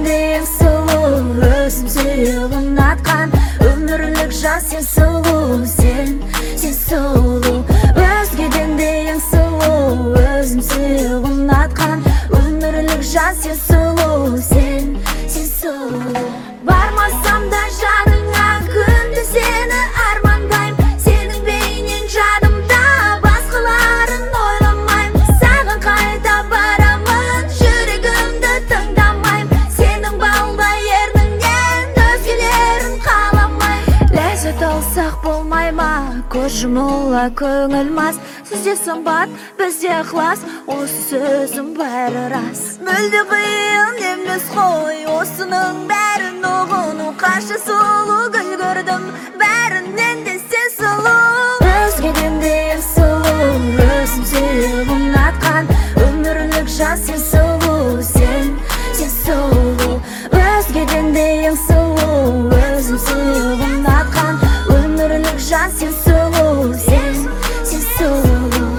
өзгеден ең сұлу, өзім сүйіп ұнатқан өмірлік жан сен сұлу, сен сұлу. Өзгеден ең сұлу, өзім сүйіп ұнатқан өмірлік жан сен сұлу, сен сұлу. Бармасам да жаныңа күнде сені армандайм, сенің бейнең жадымда, басқаларын ойламайм. Саған қайта барамын, жүрегімді тыңдамайм, сенің балдай ерніңнен өзгелерін қаламайм. Ләззат алсақ болмай ма, көз жұмыла көңіл мас, сізде сымбат, бізде ықылас, осы сөзім бәрі рас. Мүлде қиын емес қой осының бәрін ұғыну, қанша сұлу гүл көрдім, бәрінен де сен сұлу. Өзгеден де ең сұлу, өзім сүйіп ұнатқан өмірлік жан сен сұлу, сен сұлу. Өзгеден де ең сұлу, өзім сүйіп ұнатқан өмірлік жан сен сұлу, сен сұлу.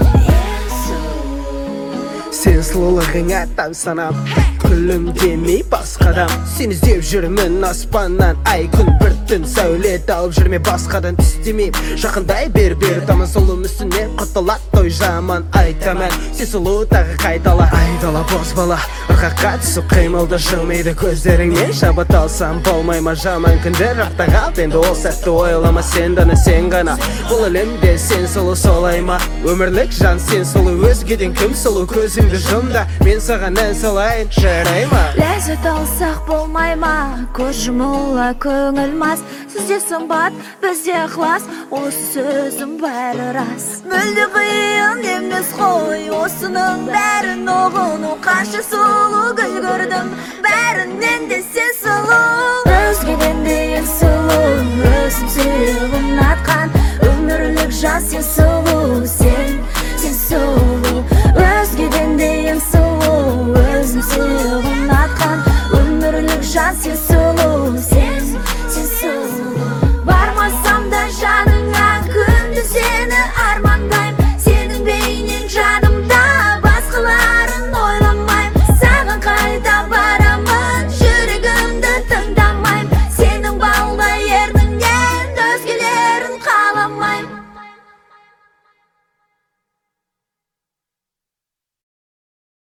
Сен сұлулығыңа таң санап, күлім демей басқадан, сен іздеп жүрмін аспаннан, ай күн бір түн сәулет алып жүрме басқадан түстемейм. Жақындай бер тамын сұлу мүсіне, құтылат той жаман айтаман. Сен сұлу тағы қайтала, айдала бос бала, ырқаққа түсіп қимылды жымейді көздеріңмен. Шабыт алсам болмай ма жаман күндер, артта қалды енді ол сәтті ойлама, сен дана сен ғана. Бұл әлемде сен сұлу солай ма, өмірлік жан сен сұлу, өзгеден кім сұлу, көзіңді жұмда, мен саған ән салайын, жарай ма? Ләззат алсақ болмай ма, көз жұмыла көңіл мас, сізде сымбат, бізде ықылас, осы сөзім бәрі рас. Мүлде қиын емес қой осының бәрін ұғыну, қанша сұлу гүл көрдім, бәрінен де сен сұлу. Өзгеден де ең сұлу, өзім сүйіп ұнатқан өмірлік жан сен сұлу, сен сұлу.